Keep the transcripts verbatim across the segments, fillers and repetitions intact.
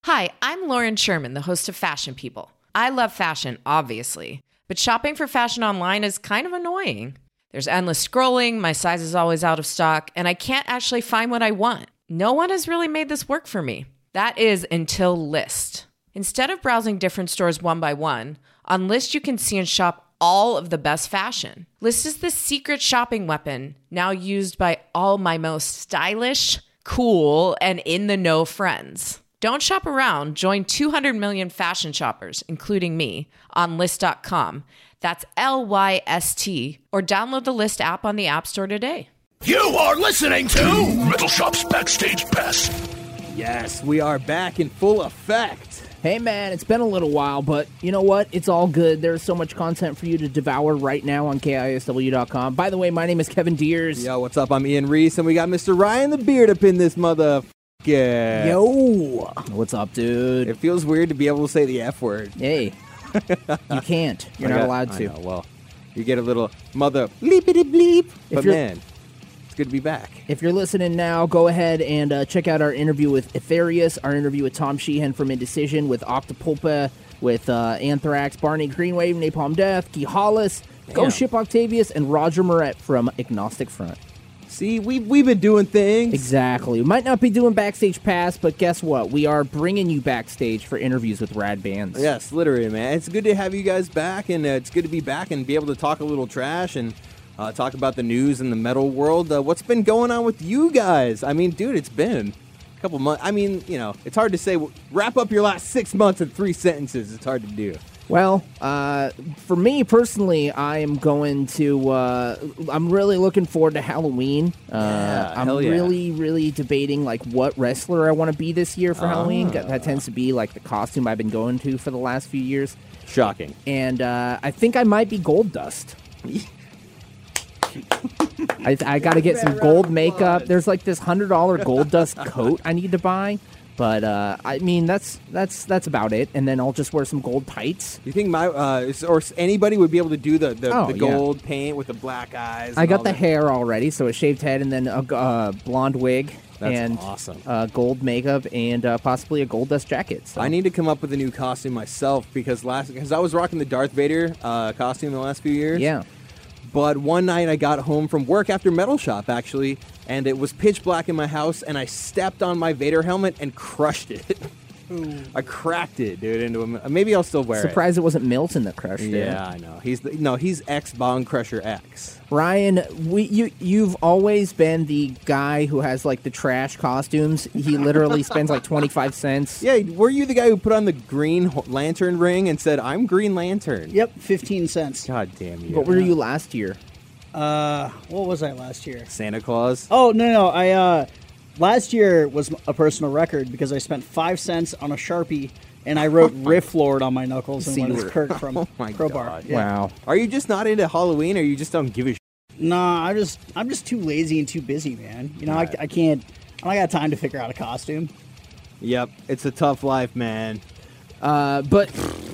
Hi, I'm Lauren Sherman, the host of Fashion People. I love fashion, obviously, but shopping for fashion online is kind of annoying. There's endless scrolling, my size is always out of stock, and I can't actually find what I want. No one has really made this work for me. That is until Lyst. Instead of browsing different stores one by one, on Lyst you can see and shop all of the best fashion. Lyst is the secret shopping weapon, now used by all my most stylish, cool, and in-the-know friends. Don't shop around. Join two hundred million fashion shoppers, including me, on Lyst dot com. That's L Y S T. Or download the Lyst app on the App Store today. You are listening to Metal Shop's Backstage Pass. Yes, we are back in full effect. Hey man, it's been a little while, but you know what? It's all good. There's so much content for you to devour right now on K I S W dot com. By the way, my name is Kevin Deers. Yo, what's up? I'm Ian Reese, and we got Mister Ryan the Beard up in this mother... Yeah. Yo, what's up, dude? It feels weird to be able to say the F word. Hey, you can't. You're I not got, allowed I to. know, well, you get a little mother bleepity bleep. If But you're- man, it's good to be back. If you're listening now, go ahead and uh, check out our interview with Etherius, our interview with Tom Sheehan from Indecision, with Octopulpa, with uh, Anthrax, Barney Greenwave, Napalm Death, Guy Hollis, Ghost Ship Octavius, and Roger Moret from Agnostic Front. See, we've, we've been doing things. Exactly. We might not be doing Backstage Pass, but guess what? We are bringing you backstage for interviews with rad bands. Yes, literally, man. It's good to have you guys back, and uh, it's good to be back and be able to talk a little trash and uh, talk about the news in the metal world. Uh, what's been going on with you guys? I mean, dude, it's been a couple months. I mean, you know, it's hard to say. Wrap up your last six months in three sentences. It's hard to do. Well, uh, for me personally, I am going to, uh, I'm really looking forward to Halloween. Uh, Yeah, I'm hell yeah. really, really debating, like, what wrestler I want to be this year for Halloween. Ah. That tends to be, like, the costume I've been going to for the last few years. Shocking. And uh, I think I might be Gold Dust. I, I got to get some gold makeup. There's, like, this one hundred dollars Gold Dust coat I need to buy. But uh, I mean, that's that's that's about it. And then I'll just wear some gold tights. You think my uh, is- or s- anybody would be able to do the the, Oh, the yeah. gold paint with the black eyes? I and got all the that? hair already, so a shaved head and then a g- uh, blonde wig That's and awesome. uh, gold makeup and uh, possibly a gold dust jacket. So. I need to come up with a new costume myself because last because I was rocking the Darth Vader uh, costume the last few years. Yeah. But one night I got home from work after Metal Shop, actually, and it was pitch black in my house, and I stepped on my Vader helmet and crushed it. I cracked it, dude, into a... Maybe I'll still wear Surprised it wasn't Milton that crushed it. it. Yeah, I know. He's the, no, he's X Bone Crusher X. Ryan, we you you've always been the guy who has like the trash costumes. He literally spends like twenty-five cents. Yeah, were you the guy who put on the Green Ho- Lantern ring and said, "I'm Green Lantern"? Yep, fifteen cents. God damn you! What were you last year? Uh, what was I last year? Santa Claus? Oh, no, no, I, uh, last year was a personal record because I spent five cents on a Sharpie and I wrote Riff Lord on my knuckles and See, went as we're- Kirk from Oh my Crowbar. God. Yeah. Wow. Are you just not into Halloween, or you just don't give a? Sh- Nah, I'm just, I'm just too lazy and too busy, man. You know, I, I can't, I don't got time to figure out a costume. Yep, it's a tough life, man. Uh, but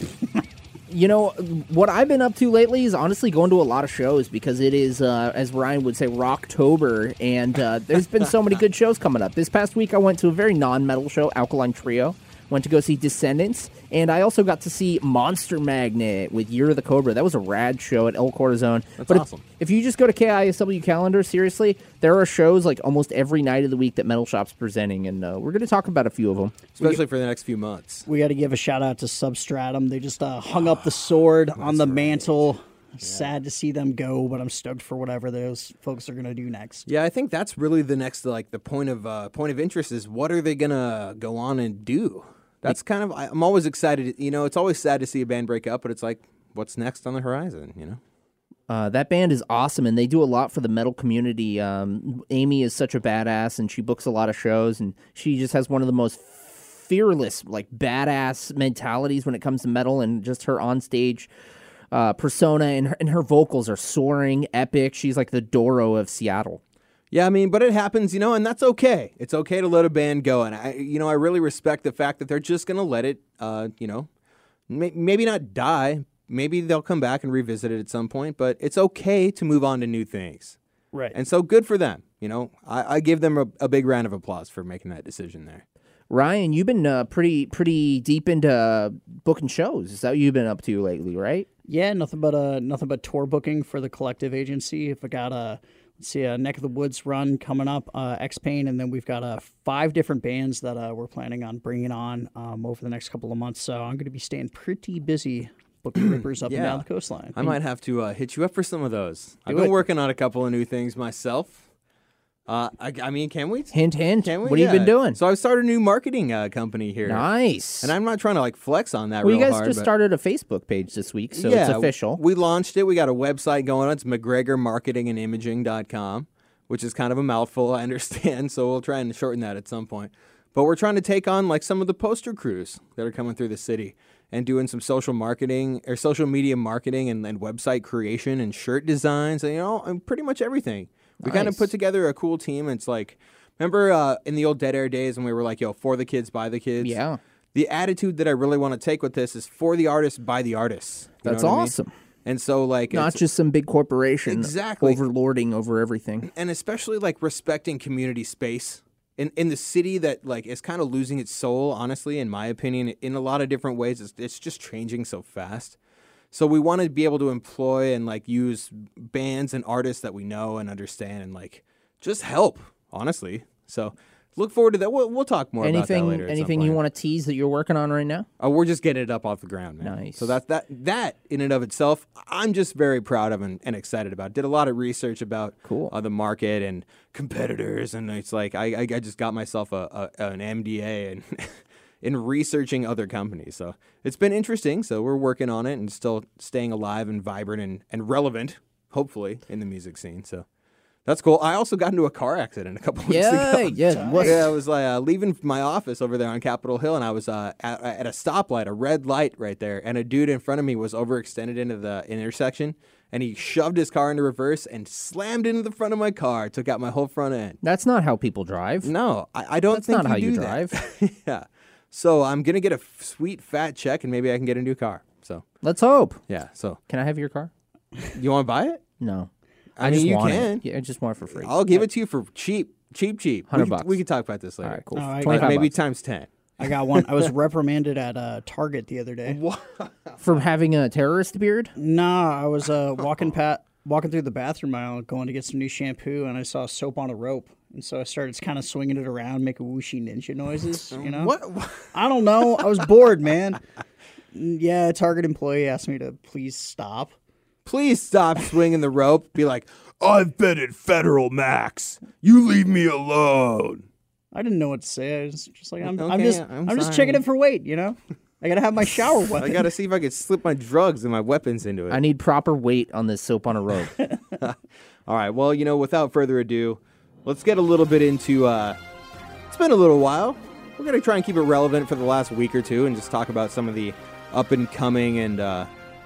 you know what I've been up to lately is honestly going to a lot of shows because it is, uh, as Ryan would say, Rocktober, and uh, there's been so many good shows coming up. This past week, I went to a very non-metal show, Alkaline Trio. Went to go see Descendants, and I also got to see Monster Magnet with Year of the Cobra. That was a rad show at El Corazon. That's but if- awesome. If, you just go to K I S W calendar, seriously, there are shows like almost every night of the week that Metal Shop's presenting, and uh, we're going to talk about a few of them. Especially for the next few months. We got to give a shout out to Substratum. They just uh, hung up the sword on the mantle. Sad to see them go, but I'm stoked for whatever those folks are going to do next. Yeah, I think that's really the next, like, the point of uh, point of interest is what are they gonna go on and do? That's kind of, I- I'm always excited. You know, it's always sad to see a band break up, but it's like, what's next on the horizon? You know. Uh, that band is awesome, and they do a lot for the metal community. Um, Amy is such a badass, and she books a lot of shows, and she just has one of the most fearless, like, badass mentalities when it comes to metal, and just her onstage uh, persona, and her, and her vocals are soaring, epic. She's like the Doro of Seattle. Yeah, I mean, but it happens, you know, and that's okay. It's okay to let a band go, and I, you know, I really respect the fact that they're just gonna let it, uh, you know, may- maybe not die. Maybe they'll come back and revisit it at some point, but it's okay to move on to new things. Right. And so good for them. You know, I, I give them a, a big round of applause for making that decision there. Ryan, you've been uh, pretty pretty deep into uh, booking shows. Is that what you've been up to lately, right? Yeah, nothing but uh, nothing but tour booking for the Collective agency. If I got a let's see a Neck of the Woods run coming up, uh, X Pain, and then we've got uh, five different bands that uh, we're planning on bringing on um, over the next couple of months. So I'm going to be staying pretty busy booking rippers up Yeah. and down the coastline. I might have to uh, hit you up for some of those. I've Do been it. working on a couple of new things myself. Uh, I, I mean, can we? Hint, hint. Can we? What have you been Yeah. doing? So I've started a new marketing uh, company here. Nice. And I'm not trying to like flex on that well, real you guys hard. just but- started a Facebook page this week, so yeah, it's official. We launched it. We got a website going on. It's McGregor Marketing and Imaging dot com, which is kind of a mouthful, I understand. So we'll try and shorten that at some point. But we're trying to take on like some of the poster crews that are coming through the city and doing some social marketing or social media marketing and, and website creation and shirt designs and, you know, and pretty much everything. We kind of Nice. put together a cool team. It's like, remember uh, in the old Dead Air days when we were like, yo, for the kids, by the kids? Yeah. The attitude that I really want to take with this is for the artists, by the artists. You know That's what I mean? awesome. And so, like, Not it's- just some big corporation Exactly. overlording over everything. and especially like respecting community space in in the city that like is kind of losing its soul. Honestly, in my opinion, in a lot of different ways, it's, it's just changing so fast. So we want to be able to employ and like use bands and artists that we know and understand and like just help. Honestly, so look forward to that. We'll, we'll talk more Anything about that later. at some anything you point. want to tease that you're working on right now? Oh, we're just getting it up off the ground, man. Nice. So that's that. That in and of itself, I'm just very proud of and, and excited about. Did a lot of research about Cool. uh, the market and competitors, and it's like I, I, I just got myself a, a an M D A and in researching other companies. So it's been interesting. So we're working on it and still staying alive and vibrant and, and relevant, hopefully, in the music scene. So that's cool. I also got into a car accident a couple weeks Yeah, ago. yeah. What, Yeah, I was like uh, leaving my office over there on Capitol Hill, and I was uh, at, at a stoplight, a red light right there, and a dude in front of me was overextended into the intersection, and he shoved his car into reverse and slammed into the front of my car, took out my whole front end. That's not how people drive. No, I, I don't That's think not you how do you that. drive. Yeah, so I'm gonna get a f- sweet fat check, and maybe I can get a new car. So Let's hope. yeah, so Can I have your car? you want to buy it? No. I, I mean, just you want can. it. Yeah, I just want it for free. I'll give it to you for cheap, cheap, cheap. We Hundred can- bucks. We can talk about this later. All right, cool. All right. Like twenty-five maybe bucks. times ten. I got one. I was reprimanded at uh, Target the other day. For having a terrorist beard? Nah, I was uh, walking pat walking through the bathroom aisle, going to get some new shampoo, and I saw soap on a rope, and so I started kind of swinging it around, making whooshy ninja noises. You know, What? what? I don't know. I was bored, man. Yeah, a Target employee asked me to please stop. Please stop swinging the rope. Be like, I've been at Federal Max. You leave me alone. I didn't know what to say. I was just like, I'm, I'm Okay, just, I'm I'm, just sorry. checking it for weight. You know, I gotta have my shower I weapon. got to see if I could slip my drugs and my weapons into it. I need proper weight on this soap on a rope. All right. Well, you know, without further ado, let's get a little bit into. Uh, it's been a little while. We're gonna try and keep it relevant for the last week or two, and just talk about some of the up and coming and uh,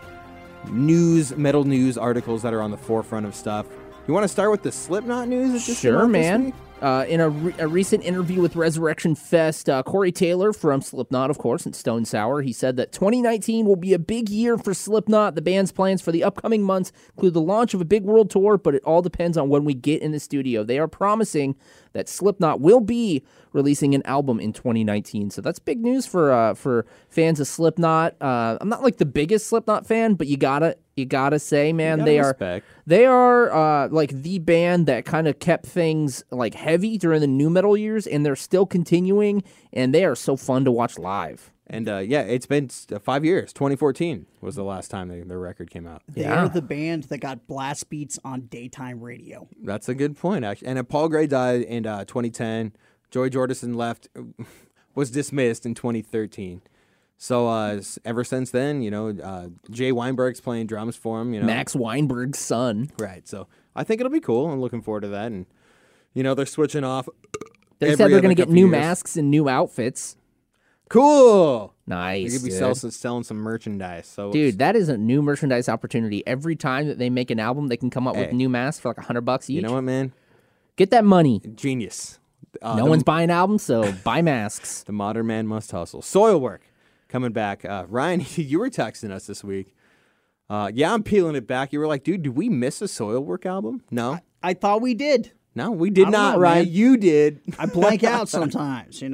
news, metal news articles that are on the forefront of stuff. You want to start with the Slipknot news? that just came Sure, out this man. week? Uh, in a, re- a recent interview with Resurrection Fest, uh, Corey Taylor from Slipknot, of course, and Stone Sour, he said that twenty nineteen will be a big year for Slipknot. The band's plans for the upcoming months include the launch of a big world tour, but it all depends on when we get in the studio. They are promising that Slipknot will be releasing an album in twenty nineteen. So that's big news for uh, for fans of Slipknot. Uh, I'm not like the biggest Slipknot fan, but you gotta you gotta say, man, gotta they respect. are they are uh, like the band that kind of kept things like heavy during the new metal years, and they're still continuing, and they are so fun to watch live. And uh, yeah, it's been s- uh, five years. twenty fourteen was the last time they, their record came out. They Yeah. are the band that got blast beats on daytime radio. That's a good point, actually. And uh, Paul Gray died in uh, twenty ten. Joey Jordison left, was dismissed in twenty thirteen. So uh, s- ever since then, you know, uh, Jay Weinberg's playing drums for him. You know, Max Weinberg's son. right? So I think it'll be cool. I'm looking forward to that. And you know, they're switching off. They every said they're other going to get couple new years. masks and new outfits. Cool. They Nice, could be dude. sell, selling some merchandise. So Dude, that is a new merchandise opportunity. Every time that they make an album, they can come up with Hey. new masks for like a hundred bucks each. you know what, man? Get that money. Genius. Uh, No the- one's buying albums, so buy masks. The modern man must hustle. Soilwork coming back. Uh, Ryan, you were texting us this week. Uh, yeah, I'm peeling it back. You were like, dude, did we miss a Soilwork album? No, I thought we did. no, we did I don't not, know, Ryan. man. You did. I blank out sometimes, you know.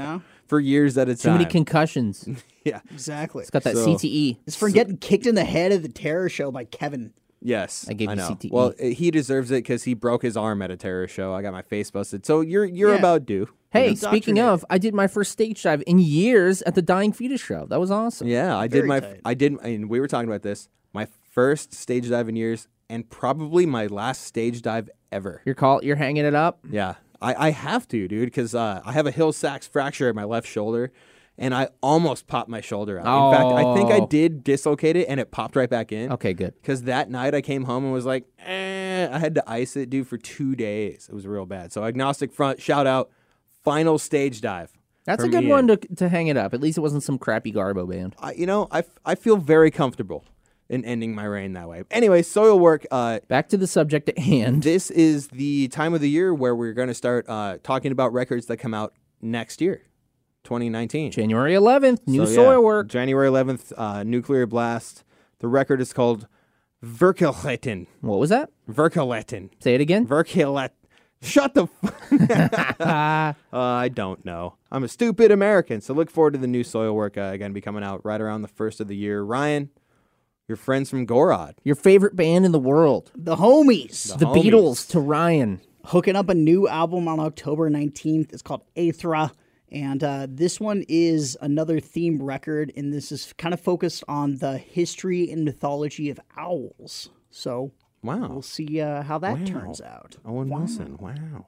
for years at a Too time. many concussions. yeah. Exactly. It's got that So- C T E. It's for getting kicked in the head at the terror show by Kevin. Yes, I gave you know. C T E. Well, he deserves it because he broke his arm at a terror show. I got my face busted. So you're you're Yeah. about due. Hey, know, speaking indoctrinated. of, I did my first stage dive in years at the Dying Fetus show. That was awesome. Yeah, I did Very my tight. I did and we were talking about this. My first stage dive in years and probably my last stage dive ever. You're call you're hanging it up. Yeah, I, I have to, dude, because uh, I have a Hill Sachs fracture at my left shoulder, and I almost popped my shoulder out. In fact, I think I Oh. did dislocate it, and it popped right back in. Okay, good. Because that night I came home and was like, eh, I had to ice it, dude, for two days. It was real bad. So Agnostic Front, shout out, final stage dive. That's for a good me one and- to to hang it up. At least it wasn't some crappy Garbo band. I, you know, I, f- I feel very comfortable in ending my reign that way. Anyway, Soil Work, uh, Back to the subject at hand. this is the time of the year where we're going to start uh, talking about records that come out next year, twenty nineteen. January eleventh, new So, yeah, soil work. January eleventh, uh, Nuclear Blast. The record is called Verkeletten. What was that? Verkeletten. Say it again. Verkelet. Shut the f- uh, I don't know. I'm a stupid American. So look forward to the new Soil Work uh, again be coming out right around the first of the year. Ryan, your friends from Gorod. Your favorite band in the world. The homies. The homies. Beatles to Ryan. Hooking up a new album on October nineteenth. It's called Aethra. And uh, this one is another themed record, and this is kind of focused on the history and mythology of owls. So Wow. we'll see uh, how that Wow. turns out. Owen Wilson. Wow.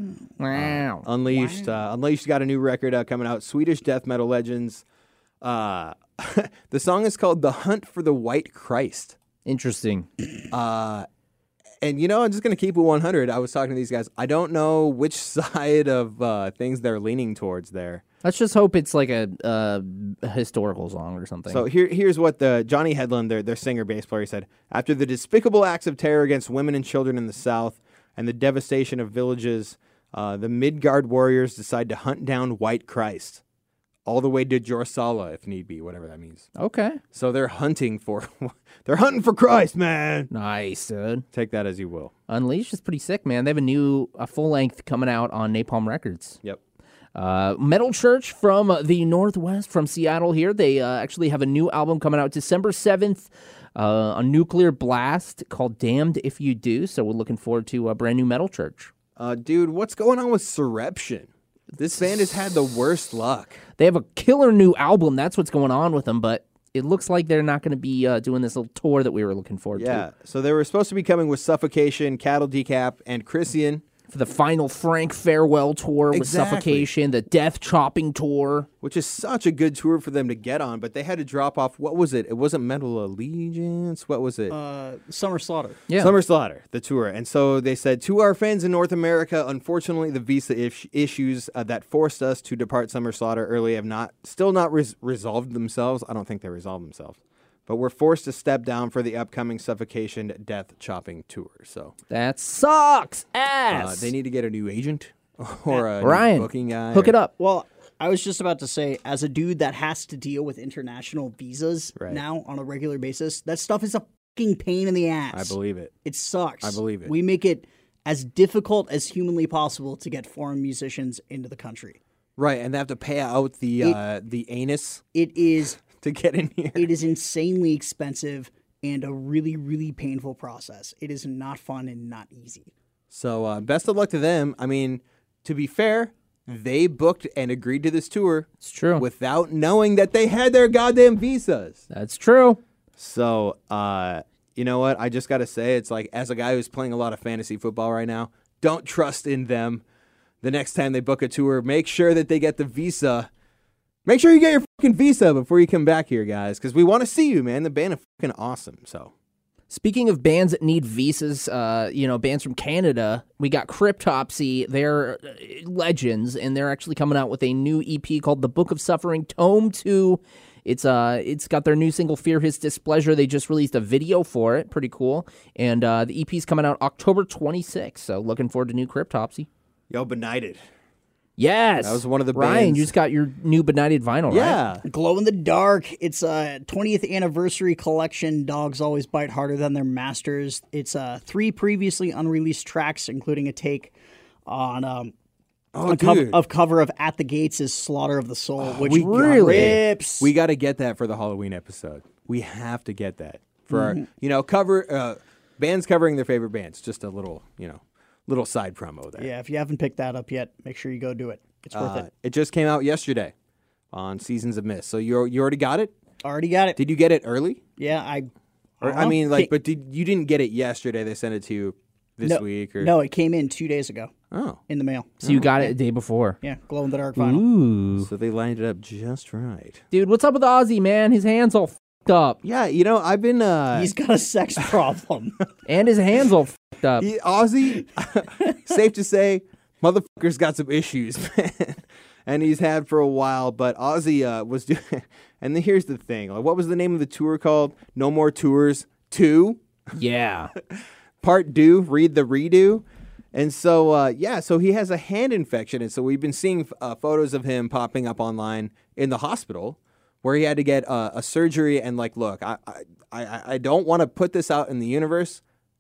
Wow. Unleashed. Uh, Unleashed got a new record uh, coming out. Swedish death metal legends. Uh, the song is called "The Hunt for the White Christ." Interesting. Uh, and you know, I'm just gonna keep it one hundred. I was talking to these guys. I don't know which side of uh, things they're leaning towards there. Let's just hope it's like a, uh, a historical song or something. So here, here's what the Johnny Headland, their their singer bass player, said: after the despicable acts of terror against women and children in the South and the devastation of villages, uh, the Midgard warriors decide to hunt down White Christ, all the way to Jorsala if need be, whatever that means. okay. So they're hunting for, they're hunting for Christ, man. Nice, dude. Take that as you will. Unleashed is pretty sick, man. They have a new a full length coming out on Napalm Records. Yep. Uh, Metal Church from the Northwest, from Seattle here. They uh, actually have a new album coming out December seventh uh, on Nuclear Blast called Damned If You Do. So we're looking forward to a brand new Metal Church. Uh, dude, what's going on with Surreption? This band has had the worst luck. They have a killer new album. That's what's going on with them, but it looks like they're not going to be uh, doing this little tour that we were looking forward Yeah. to. So they were supposed to be coming with Suffocation, Cattle Decap, and Christian. For the final Frank farewell tour with Exactly. Suffocation, the Death Chopping tour. Which is such a good tour for them to get on, but they had to drop off. What was it? It wasn't Metal Allegiance. What was it? Uh, Summer Slaughter. Yeah. Summer Slaughter, the tour. And so they said, to our fans in North America, unfortunately, the visa ish- issues uh, that forced us to depart Summer Slaughter early have not, still not res- resolved themselves. I don't think they resolved themselves. But we're forced to step down for the upcoming Suffocation Death Chopping tour. So That sucks uh, ass. they need to get a new agent or a new Ryan, booking guy. hook or- it up. Well, I was just about to say, as a dude that has to deal with international visas Right. now on a regular basis, that stuff is a fucking pain in the ass. I believe it. It sucks. I believe it. We make it as difficult as humanly possible to get foreign musicians into the country. Right, and they have to pay out the It- uh, the anus It is to get in here. it is insanely expensive and a really, really painful process. It is not fun and not easy. So uh, best of luck to them. I mean, to be fair, they booked and agreed to this tour It's true. without knowing that they had their goddamn visas. That's true. So, uh, you know what? I just got to say, it's like, as a guy who's playing a lot of fantasy football right now, don't trust in them. The next time they book a tour, make sure that they get the visa. Make sure you get your fucking visa before you come back here, guys, because we want to see you, man. The band is fucking awesome. So, Speaking of bands that need visas, uh, you know, bands from Canada, we got Cryptopsy. They're uh, legends, and they're actually coming out with a new E P called The Book of Suffering, Tome two. It's uh, it's got their new single, Fear His Displeasure. They just released a video for it. Pretty cool. And uh, the E P's coming out October twenty-sixth, so looking forward to new Cryptopsy. yo, Benighted. Yes! That was one of the Ryan, bands- you just got your new Benighted vinyl, right? Yeah. Glow in the Dark. It's a twentieth anniversary collection. Dogs always bite harder than their masters. It's uh, three previously unreleased tracks, including a take on um, Oh, a cover, dude. of cover of At the Gates is Slaughter of the Soul, which we really- rips. We got to get that for the Halloween episode. We have to get that for Mm-hmm. our, you know, cover uh, bands covering their favorite bands. Just a little, you know, little side promo there. yeah, if you haven't picked that up yet, make sure you go do it. It's worth Uh, it. it just came out yesterday on Seasons of Mist. So you you already got it? Already got it. Did you get it early? yeah, I. Or, Uh-huh. I mean, like, Hey- but did you didn't get it yesterday? They sent it to you this no, week, or no, it came in two days ago Oh, in the mail. So you got it a day before. Yeah, glow in the dark vinyl. Ooh. so they lined it up just right. Dude, what's up with Ozzy, man? His hands all f***ed up. Yeah, you know, I've been uh, He's got a sex problem. And his hands all f***ed up. he, Ozzy. Safe to say, motherfucker's got some issues, man. And he's had for a while, but Ozzy uh, was doing. And then here's the thing: like, what was the name of the tour called? No More Tours Two. Yeah. Part due, read the redo. And so, uh, yeah, so he has a hand infection. And so we've been seeing uh, photos of him popping up online in the hospital where he had to get uh, a surgery. And like, look, I, I, I, I don't want to put this out in the universe,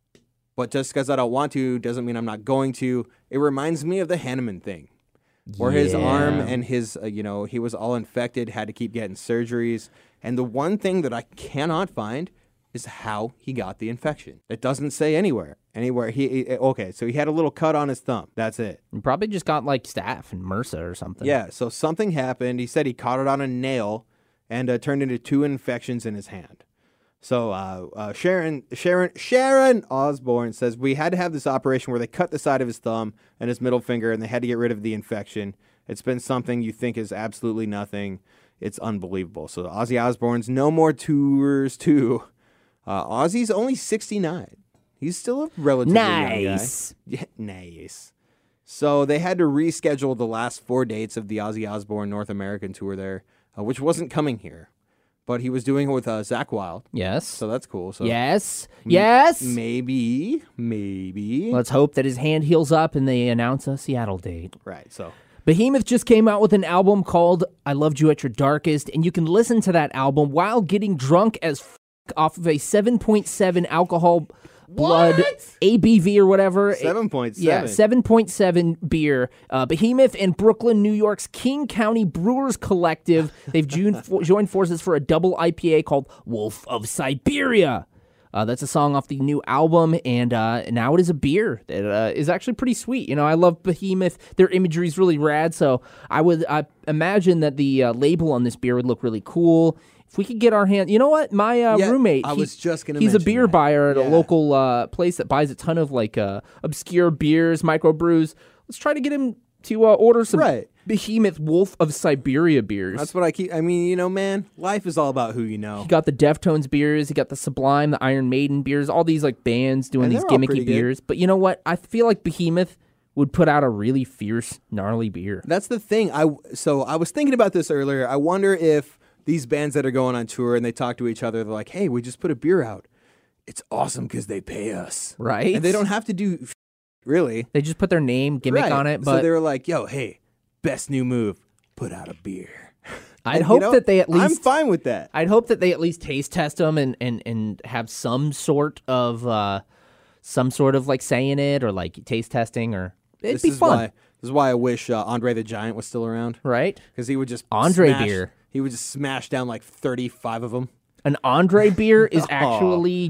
but just because I don't want to doesn't mean I'm not going to. It reminds me of the Hanneman thing where his arm Yeah. and his, uh, you know, he was all infected, had to keep getting surgeries. And the one thing that I cannot find is how he got the infection. It doesn't say anywhere. Anywhere. He, he okay, so he had a little cut on his thumb. That's it. You probably just got like staph and MRSA or something. Yeah, so something happened. He said he caught it on a nail and uh, turned into two infections in his hand. So uh, uh, Sharon Sharon Sharon Osbourne says we had to have this operation where they cut the side of his thumb and his middle finger, and they had to get rid of the infection. It's been something you think is absolutely nothing. It's unbelievable. So Ozzy Osbourne's No More Tours two. Uh, Ozzy's only sixty-nine. He's still a relatively young guy. Nice. Yeah, nice. So they had to reschedule the last four dates of the Ozzy Osbourne North American tour there, uh, which wasn't coming here. But he was doing it with uh, Zach Wilde, Yes. so that's cool. So yes. Yes. maybe, maybe. Let's hope that his hand heals up and they announce a Seattle date. Right, so. Behemoth just came out with an album called I Loved You at Your Darkest, and you can listen to that album while getting drunk as f- off of a seven point seven alcohol blood A B V or whatever. seven point seven. Yeah, seven point seven beer. Uh, Behemoth and Brooklyn, New York's King County Brewers Collective. They've joined, joined forces for a double I P A called Wolf of Siberia. Uh, that's a song off the new album, and uh, now it is a beer that uh, is actually pretty sweet. You know, I love Behemoth. Their imagery is really rad, so I would I imagine that the uh, label on this beer would look really cool. If we could get our hand, you know what? My uh, Yeah, roommate, I he- was just gonna he's a mention beer that. buyer at Yeah. a local uh, place that buys a ton of like uh, obscure beers, microbrews. Let's try to get him to uh, order some Right. Behemoth Wolf of Siberia beers. That's what I keep. I mean, you know, man, life is all about who you know. He got the Deftones beers, he got the Sublime, the Iron Maiden beers, all these like bands doing And these they're all gimmicky pretty good. beers. But you know what? I feel like Behemoth would put out a really fierce, gnarly beer. That's the thing. I so I was thinking about this earlier. I wonder if these bands that are going on tour and they talk to each other, they're like, "Hey, we just put a beer out. It's awesome because they pay us, Right? And they don't have to do f- really They just put their name, gimmick Right. on it. so But they were like, "Yo, hey, best new move, put out a beer." I'd And, hope you know, that they at I'm least fine with that. I'd hope that they at least taste test them and, and, and have some sort of uh, some sort of like saying it or like taste testing or it'd This be is fun, why. This is why I wish uh, Andre the Giant was still around, right? because he would just Andre smash- beer. He would just smash down like thirty-five of them. An Andre beer is actually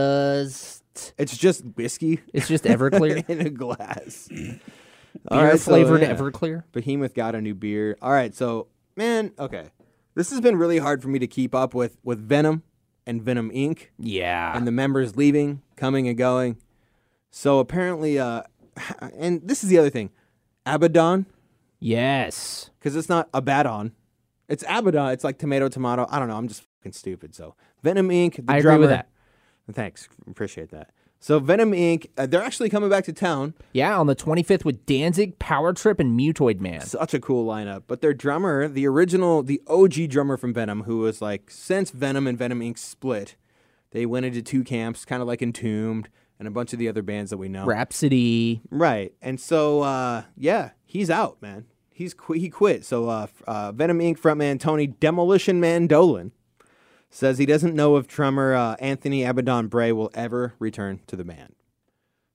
just It's just whiskey it's just Everclear, in a glass. beer All right, so, flavored yeah. Everclear. Behemoth got a new beer. All right, so man, okay, this has been really hard for me to keep up with with Venom and Venom Incorporated Yeah, and the members leaving, coming and going. So apparently, uh, and this is the other thing, Abaddon, yes. because it's not Abaddon, it's Abaddon. It's like tomato, tomato. I don't know. I'm just fucking stupid. So Venom Incorporated. The I agree drummer, with that. Thanks, appreciate that. So Venom Incorporated. Uh, they're actually coming back to town. Yeah, on the twenty-fifth with Danzig, Power Trip, and Mutoid Man. Such a cool lineup. But their drummer, the original, the O G drummer from Venom, who was like, since Venom and Venom Incorporated split, they went into two camps, kind of like Entombed and a bunch of the other bands that we know. Rhapsody. Right. And so, uh, yeah, he's out, man. He's qu- He quit. So uh, f- uh, Venom Incorporated frontman Tony Demolition Man Dolan says he doesn't know if drummer uh, Anthony Abaddon Bray will ever return to the band.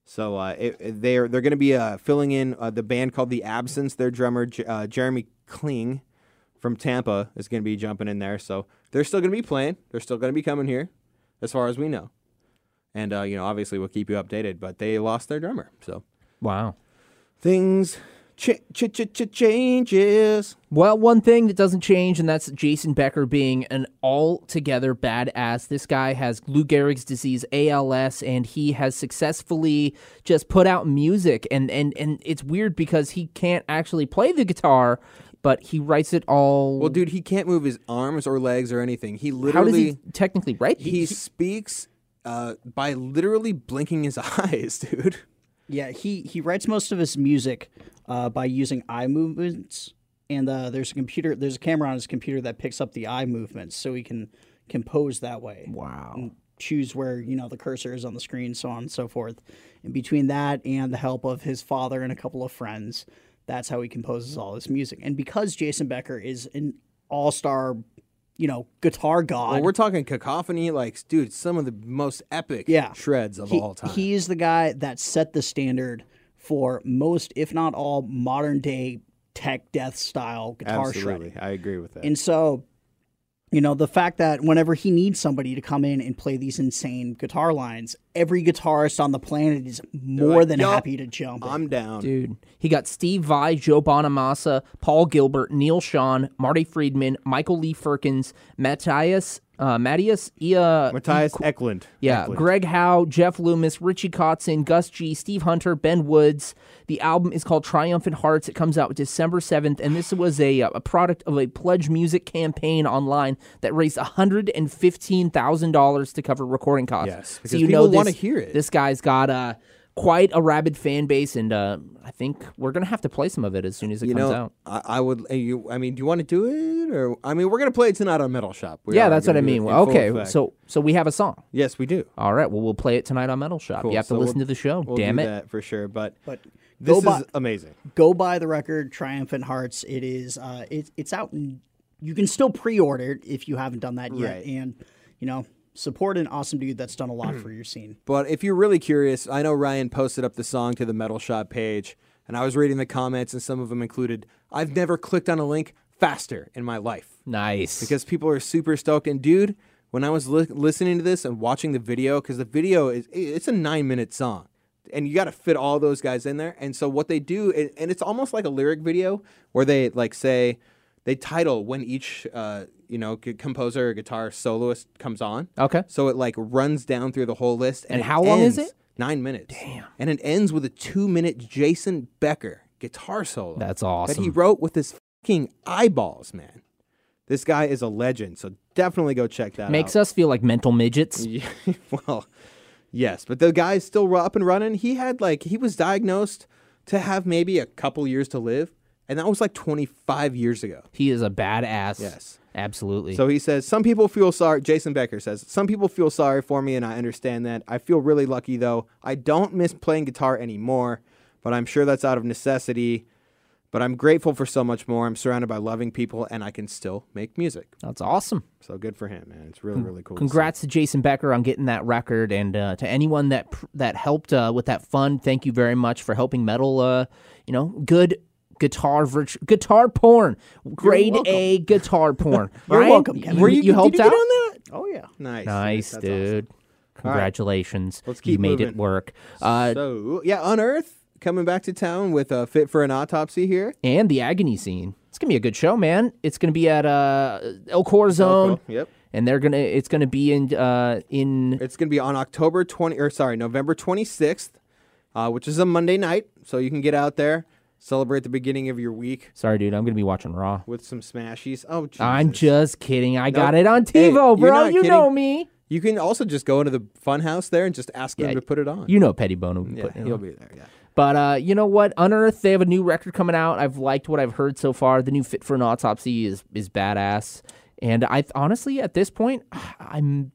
So uh, it, it- they're they're going to be uh, filling in uh, the band called The Absence. Their drummer J- uh, Jeremy Kling from Tampa is going to be jumping in there. So they're still going to be playing. They're still going to be coming here, as far as we know. And uh, you know, obviously, we'll keep you updated. But they lost their drummer, so Wow. things ch- ch- ch- ch- changes. Well, one thing that doesn't change, and that's Jason Becker being an altogether badass. This guy has Lou Gehrig's disease, A L S, and he has successfully just put out music. And, and, and it's weird because he can't actually play the guitar, but he writes it all. Well, dude, he can't move his arms or legs or anything. He How does literally he technically write? he speaks uh, by literally blinking his eyes, dude. Yeah, he, he writes most of his music uh, by using eye movements, and uh, there's a computer, there's a camera on his computer that picks up the eye movements, so he can compose that way. Wow. And choose where you know the cursor is on the screen, so on and so forth. And between that and the help of his father and a couple of friends, that's how he composes all his music. And because Jason Becker is an all-star, you know, guitar god. Well, we're talking cacophony, like, dude, some of the most epic Yeah. shreds of he, all time. He is the guy that set the standard for most, if not all, modern day tech death style guitar Absolutely, shredding. I agree with that. And so, you know, the fact that whenever he needs somebody to come in and play these insane guitar lines, every guitarist on the planet is more like, than "Yup, happy to jump in. I'm down. Dude, he got Steve Vai, Joe Bonamassa, Paul Gilbert, Neil Sean, Marty Friedman, Michael Lee Firkins, Matthias, uh, Matthias, Ia, Matthias Eklund. yeah, Eklund. Greg Howe, Jeff Loomis, Richie Kotzen, Gus G, Steve Hunter, Ben Woods. The album is called Triumphant Hearts. It comes out December seventh, and this was a, a product of a Pledge Music campaign online that raised one hundred fifteen thousand dollars to cover recording costs. Yes, so because you people know wanna this, hear it. This guy's got uh, quite a rabid fan base, and uh, I think we're going to have to play some of it as soon as it You comes know, out. I, I would. uh, You, I mean, do you want to do it, or I mean, we're gonna play it tonight on Metal Shop. We Yeah, are that's what gonna I do it mean. in full Okay, effect. so so we have a song. yes, we do. All right, well, we'll play it tonight on Metal Shop. Cool. You have to So listen we'll- to the show. We'll Damn do it. that for sure. But But this go is by, amazing. go buy the record, Triumphant Hearts. It is, uh, it, it's out, and you can still pre-order it if you haven't done that yet. Right. And, you know, support an awesome dude that's done a lot for your scene. But if you're really curious, I know Ryan posted up the song to the Metal Shop page, and I was reading the comments, and some of them included, "I've never clicked on a link faster in my life." Nice. Because people are super stoked. And dude, when I was li- listening to this and watching the video, because the video is it's a nine minute song, and you got to fit all those guys in there. And so what they do, and and it's almost like a lyric video where they like say they title when each uh, you know c- composer or guitar soloist comes on. Okay. So it like runs down through the whole list. And, And it how long is ends it? Nine minutes. Damn. And it ends with a two minute Jason Becker guitar solo. That's That awesome. he wrote with his fucking eyeballs, man. This guy is a legend, so definitely go check that Makes out. us feel like mental midgets. Yeah, well, yes, but the guy's still up and running. He had like he was diagnosed to have maybe a couple years to live, and that was like twenty-five years ago. He is a badass. Yes. Absolutely. So he says, some people feel sorry. Jason Becker says, some people feel sorry for me, and I understand that. I feel really lucky, though. I don't miss playing guitar anymore, but I'm sure that's out of necessity. But I'm grateful for so much more. I'm surrounded by loving people, and I can still make music. That's awesome. So good for him, man. It's really, really cool. to see. Congrats to Jason Becker on getting that record, and uh, to anyone that pr- that helped uh, with that fund. Thank you very much for helping metal. Uh, you know, good guitar virtu- guitar porn, grade welcome. A guitar porn. You're Ryan, welcome, Kevin. You, Were you, you helped did you out. get on that? Oh, yeah. Nice. Nice, That's dude. Congratulations. Let's you keep made moving. it work. Awesome. Uh, So, yeah, Unearth coming back to town with uh, Fit for an Autopsy here. and the agony scene. It's gonna be a good show, man. It's gonna be at uh, El Corazon, cool. Yep. and they're gonna. It's gonna be in uh, in. It's going to be on October twentieth, or sorry, November twenty-sixth, uh, which is a Monday night. So you can get out there, celebrate the beginning of your week Sorry, dude. I'm gonna be watching Raw. with some smashies. Oh, Jesus. I'm just kidding. I got Nope. it on Hey, TiVo, you're bro. not You kidding. know me. You can also just go into the fun house there and just ask them Yeah, to put it on. You know Petty Bone will be yeah, putting it he'll on. be there, yeah. But uh, you know what? Unearth, they have a new record coming out. I've liked what I've heard so far. The new Fit for an Autopsy is is badass. And I honestly, at this point, I'm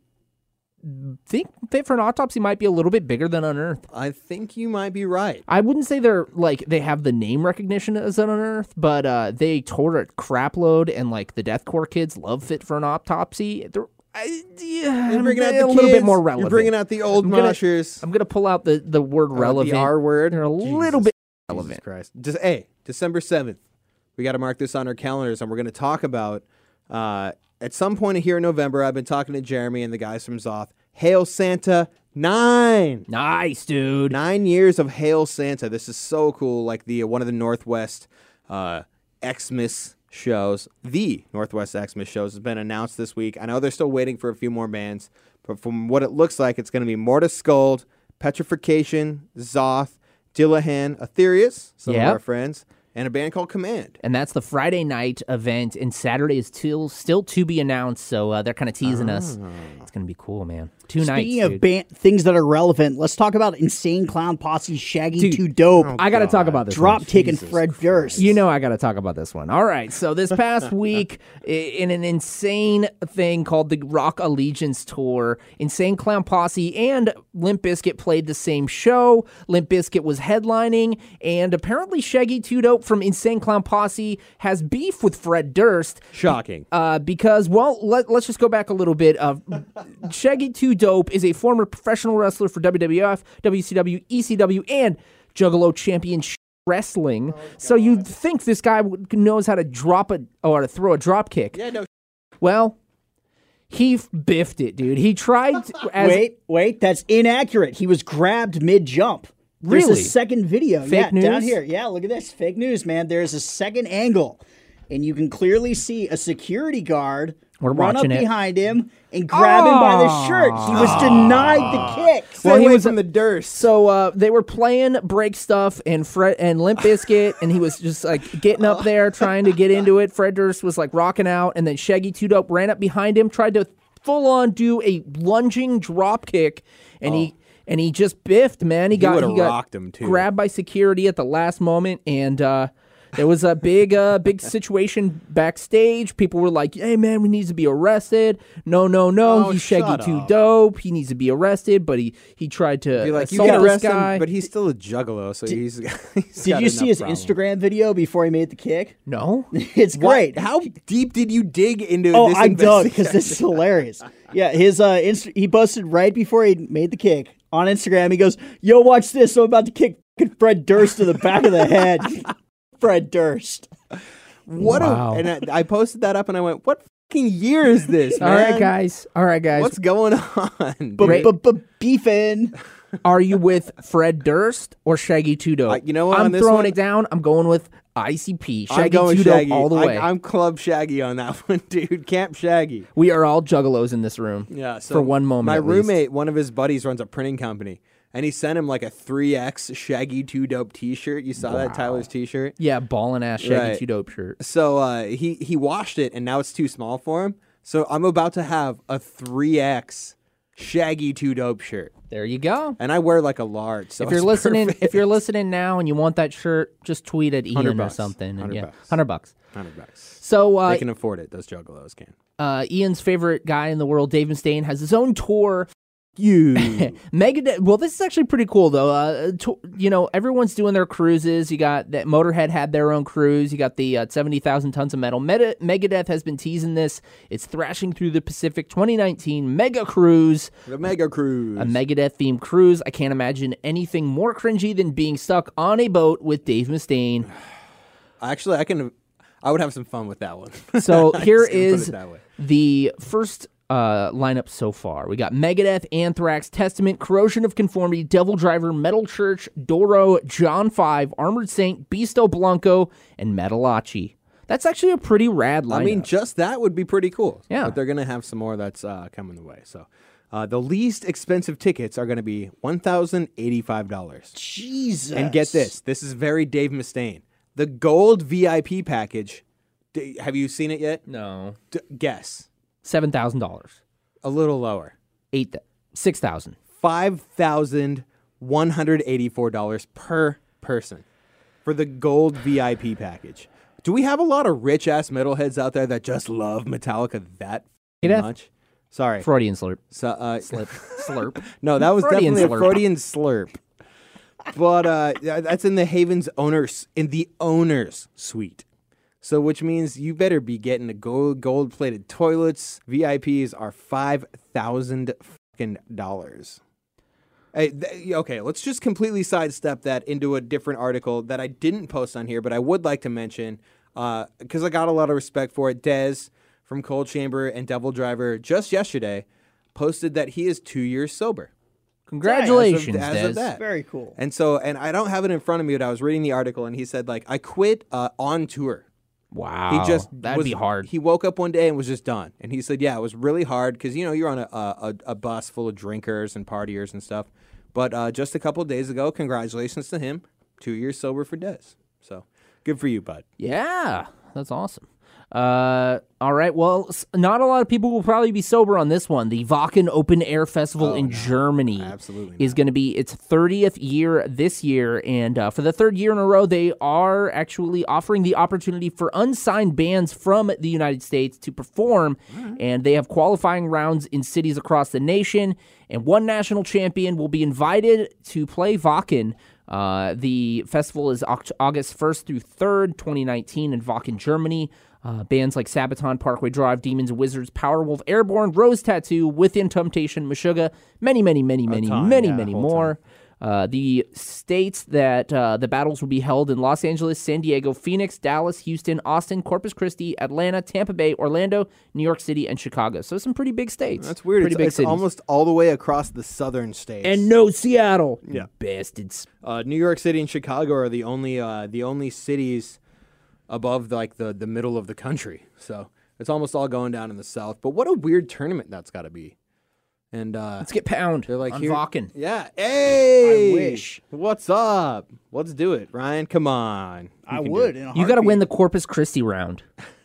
think Fit for an Autopsy might be a little bit bigger than Unearth. I think you might be right. I wouldn't say they're like they have the name recognition as an Unearth, but uh, they toured a crap load, and like the deathcore kids love Fit for an Autopsy. They're I, yeah, You're I'm bringing out a the little bit kids. more relevant. You're bringing out the old I'm gonna- moshers. I'm gonna pull out the, the word Uh, relevant. the R word. They're a little Jesus. bit Jesus relevant. Christ. Just, hey, December seventh. We got to mark this on our calendars, and we're going to talk about, uh, at some point here in November, I've been talking to Jeremy and the guys from Zoth. Hail Santa nine. Nice, dude. Nine years of Hail Santa. This is so cool. Like the uh, one of the Northwest uh, Xmas shows, the Northwest Xmas shows has been announced this week. I know they're still waiting for a few more bands, but from what it looks like, it's going to be Mortis Skuld, Petrification, Zoth, Dillahan, Aetherius, some Yep. of our friends, and a band called Command. And that's the Friday night event, and Saturday is still still to be announced. So uh, they're kind of teasing us. It's gonna be cool, man. Two Speaking nights. of dude. ban- things that are relevant, let's talk about Insane Clown Posse, Shaggy Dude, Too Dope, I got to talk about this. Drop one. Kicking Fred Durst. You know I got to talk about this one. All right. So this past week, i- in an insane thing called the Rock Allegiance Tour, Insane Clown Posse and Limp Bizkit played the same show. Limp Bizkit was headlining, and apparently Shaggy Too Dope from Insane Clown Posse has beef with Fred Durst. Shocking. Uh, because, well, let, let's just go back a little bit. Uh, Shaggy Too Dope is a former professional wrestler for W W F, W C W, E C W, and Juggalo Championship Wrestling. So you'd think this guy would- knows how to drop a or to throw a drop kick. Yeah, no. Well, he f- biffed it, dude. He tried to, as Wait, wait, that's inaccurate. He was grabbed mid jump. There's Really? a second video. Fake yeah, down news? here. Yeah, look at this. Fake news, man. There's a second angle. And you can clearly see a security guard We're run up watching it. behind him and grab him by the shirt. He was denied the kick. Stay Well, he away was- from the Durst. So uh, they were playing break stuff and Fred and Limp Bizkit, and he was just like getting up there trying to get into it. Fred Durst was like rocking out, and then Shaggy Too Dope ran up behind him, tried to full on do a lunging drop kick, and he and he just biffed, man. He, got would've he got rocked him, too. grabbed by security at the last moment, and uh, there was a big uh, big situation backstage. People were like, "Hey, man, we need to be arrested." No, no, no, Oh, he's Shaggy shut Too up. Dope. He needs to be arrested, but he he tried to Be like, you assault can this arrest guy. him, but he's still a juggalo, so he's, he's Did got you see enough his problems. Instagram video before he made the kick? No. It's What? great. How deep did you dig into Oh, this I dug because investigation? this is hilarious. Yeah, his uh, Inst- he posted right before he made the kick on Instagram. He goes, "Yo, watch this! I'm about to kick fucking Fred Durst to the back of the head." Fred Durst. What Wow. a, and I, I posted that up and I went, what fucking year is this, All man? right, guys. All right, guys. What's going on? But Great. but but beefing. Are you with Fred Durst or Shaggy Too Dope? Uh, you know what, I'm on this throwing one- it down. I'm going with I C P. I'm Shaggy going Too Shaggy. Dope all the way. I, I'm Club Shaggy on that one, dude. Camp Shaggy. we are all juggalos in this room. Yeah. So for one moment. my at least. roommate, one of his buddies, runs a printing company, and he sent him like a three X Shaggy Too Dope T-shirt. You saw that Tyler's T-shirt. Yeah, ballin' ass Shaggy Right. Too Dope shirt. So uh, he he washed it, and now it's too small for him. So I'm about to have a three X Shaggy Too Dope shirt, There you go. and I wear like a large. So If you're it's listening, perfect. if you're listening now and you want that shirt, just tweet at Ian or bucks. something. And Hundred yeah, bucks. hundred bucks. hundred bucks. So uh, They can afford it. Those juggalos can. uh, Ian's favorite guy in the world, Dave Mustaine, has his own tour. You Megadeth. Well, this is actually pretty cool though. Uh, to, you know, everyone's doing their cruises. You got that Motorhead had their own cruise. You got the uh, seventy thousand tons of metal. Meta- Megadeth has been teasing this. It's thrashing through the Pacific. twenty nineteen Mega Cruise, The Mega Cruise. a Megadeth themed cruise. I can't imagine anything more cringy than being stuck on a boat with Dave Mustaine. Actually, I can. I would have some fun with that one. So I'm here just gonna put is it that way. the first uh, lineup so far. We got Megadeth, Anthrax, Testament, Corrosion of Conformity, Devil Driver, Metal Church, Doro, John five, Armored Saint, Beasto Blanco, and Metalachi. That's actually a pretty rad lineup. I mean, just that would be pretty cool. Yeah. But they're gonna have some more that's uh, coming the way. So. Uh, the least expensive tickets are going to be one thousand eighty-five dollars. Jesus. And get this. This is very Dave Mustaine. The gold V I P package. D- have you seen it yet? no, D- guess. seven thousand dollars, A little lower. eight, th- six thousand. five thousand one hundred eighty-four dollars per person for the gold V I P package. Do we have a lot of rich-ass metalheads out there that just love Metallica that Megadeth? much? Sorry. Freudian slurp. So, uh, Slip. Slurp. no, that was Freudian definitely slurp. a Freudian slurp. But uh, yeah, that's in the Haven's owners in the owners suite. So, which means you better be getting the gold gold plated toilets. V I Ps are five thousand fucking dollars. Hey, th- okay, let's just completely sidestep that into a different article that I didn't post on here, but I would like to mention because uh, I got a lot of respect for it. Dez from Cold Chamber and Devil Driver just yesterday posted that he is two years sober. Congratulations, as of, as of Dez. that. Very cool. And so, and I don't have it in front of me, but I was reading the article, and he said, like, I quit uh, on tour. Wow. He just That'd was, be hard. He woke up one day and was just done. And he said, yeah, it was really hard because, you know, you're on a, a, a bus full of drinkers and partiers and stuff. But uh, just a couple of days ago, congratulations to him. Two years sober for Dez. So good for you, bud. Yeah, that's awesome. Uh, all right. Well, s- not a lot of people will probably be sober on this one. The Wacken Open Air Festival Oh, in no. Germany Absolutely is not. going to be its thirtieth year this year. And uh, for the third year in a row, they are actually offering the opportunity for unsigned bands from the United States to perform. And they have qualifying rounds in cities across the nation. And one national champion will be invited to play Wacken. Uh, the festival is Oct- August first through third, twenty nineteen in Wacken, Germany. Uh, bands like Sabaton, Parkway Drive, Demons and Wizards, Powerwolf, Airborne, Rose Tattoo, Within Temptation, Meshuggah, many, many, many, many, ton, many, yeah, many whole more. Uh, the states that uh, the battles will be held in Los Angeles, San Diego, Phoenix, Dallas, Houston, Austin, Corpus Christi, Atlanta, Tampa Bay, Orlando, New York City, and Chicago. So some pretty big states. That's weird. Pretty It's, big it's cities. almost all the way across the southern states. And no Seattle. you Yeah. bastards. Uh, New York City and Chicago are the only uh, the only cities above like the, the middle of the country. So it's almost all going down in the south. But what a weird tournament that's got to be. And uh, Let's get pound they're like on here, Wacken. Yeah. Hey. I wish. What's up? Let's do it, Ryan. Come on. You I can do would. it. In a You got to win the heartbeat. Corpus Christi round.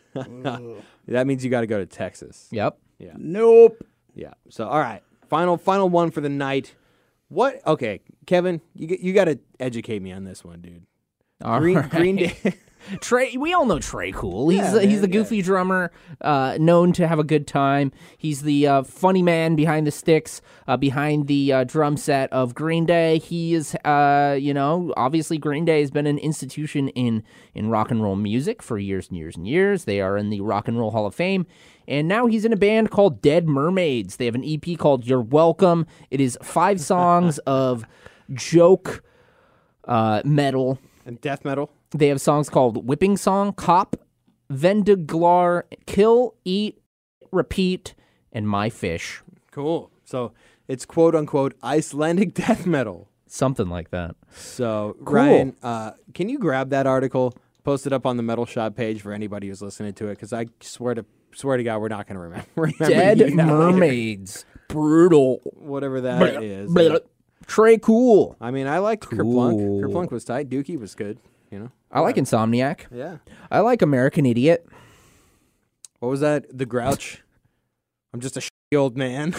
That means you got to go to Texas. Yep. Nope. Yeah. So all right. Final final one for the night. What? Okay, Kevin, you g- you got to educate me on this one, dude. All Green right. Green Day. Trey, we all know Trey Cool. He's Yeah, the, he's man, the goofy drummer, uh, known to have a good time. He's the uh, funny man behind the sticks, uh, behind the uh, drum set of Green Day. He is, uh, you know, obviously Green Day has been an institution in in rock and roll music for years and years and years. They are in the Rock and Roll Hall of Fame. And now he's in a band called Dead Mermaids. They have an E P called You're Welcome. It is five songs of joke uh, metal. And death metal. They have songs called Whipping Song, Cop, Vendeglar, Kill, Eat, Repeat, and My Fish. Cool. So it's quote unquote Icelandic death metal. Something like that. So Cool. Ryan, uh, can you grab that article, post it up on the Metal Shop page for anybody who's listening to it? Because I swear to swear to God, we're not going to remember. remember Dead you now. Mermaids. Brutal. Whatever that is. Blah, blah. Trey Cool. I mean, I liked Kerplunk. Cool. Kerplunk was tight. Dookie was good. You know. I like Insomniac. Yeah. I like American Idiot. What was that? The Grouch. I'm just a shitty old man.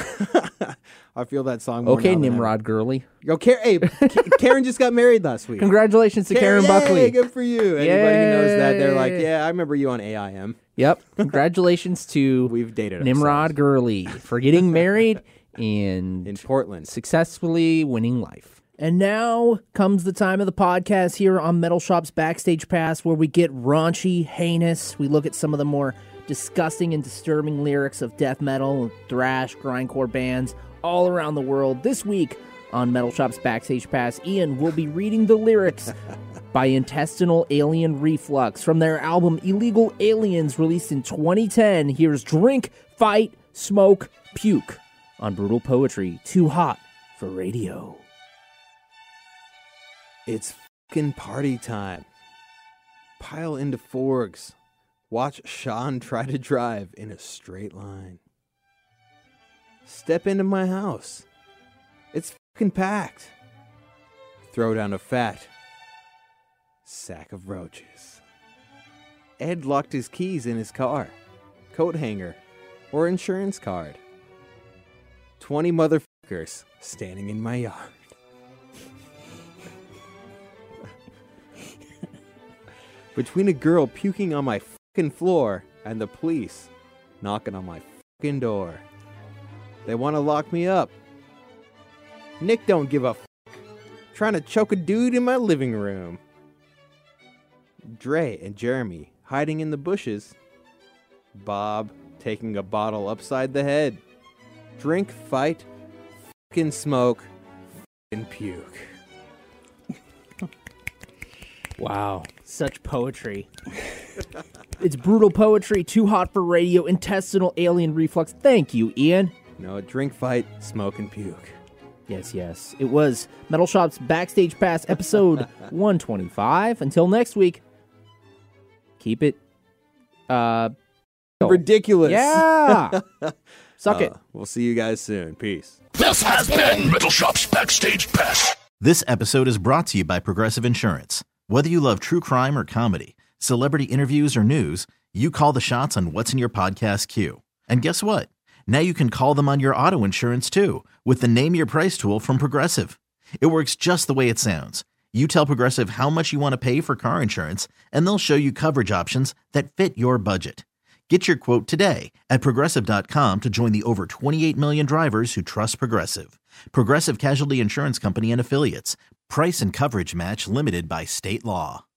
I feel that song. More Okay, now than ever. Nimrod Gurley. Yo, Karen, hey, K- Karen just got married last week. Congratulations to Karen yay, Buckley. Good for you. Anybody who knows that, they're like, Yay. yeah, I remember you on A I M. Yep. Congratulations to We've dated Nimrod ourselves. Gurley for getting married and in Portland. successfully winning life. And now comes the time of the podcast here on Metal Shop's Backstage Pass where we get raunchy, heinous. We look at some of the more disgusting and disturbing lyrics of death metal, thrash, grindcore bands all around the world. This week on Metal Shop's Backstage Pass, Ian will be reading the lyrics by Intestinal Alien Reflux from their album Illegal Aliens released in twenty ten. Here's Drink, Fight, Smoke, Puke on Brutal Poetry, Too Hot for Radio. It's fucking party time. Pile into Forgs. Watch Sean try to drive in a straight line. Step into my house. It's fucking packed. Throw down a fat sack of roaches. Ed locked his keys in his car, coat hanger, or insurance card. Twenty motherfuckers standing in my yard. Between a girl puking on my fucking floor and the police knocking on my fucking door. They want to lock me up. Nick don't give a fuck. Trying to choke a dude in my living room. Dre and Jeremy hiding in the bushes. Bob taking a bottle upside the head. Drink, fight, fucking smoke, fucking puke. Wow, such poetry. It's brutal poetry, too hot for radio, intestinal alien reflux. Thank you, Ian. No, drink, fight, smoke, and puke. Yes, yes. It was Metal Shop's Backstage Pass, episode one twenty-five. Until next week, keep it, uh... ridiculous. Yeah! Suck Uh, it. We'll see you guys soon. Peace. This has been Metal Shop's Backstage Pass. This episode is brought to you by Progressive Insurance. Whether you love true crime or comedy, celebrity interviews or news, you call the shots on what's in your podcast queue. And guess what? Now you can call them on your auto insurance too with the Name Your Price tool from Progressive. It works just the way it sounds. You tell Progressive how much you want to pay for car insurance, and they'll show you coverage options that fit your budget. Get your quote today at Progressive dot com to join the over twenty-eight million drivers who trust Progressive. Progressive Casualty Insurance Company and Affiliates. Price and coverage match limited by state law.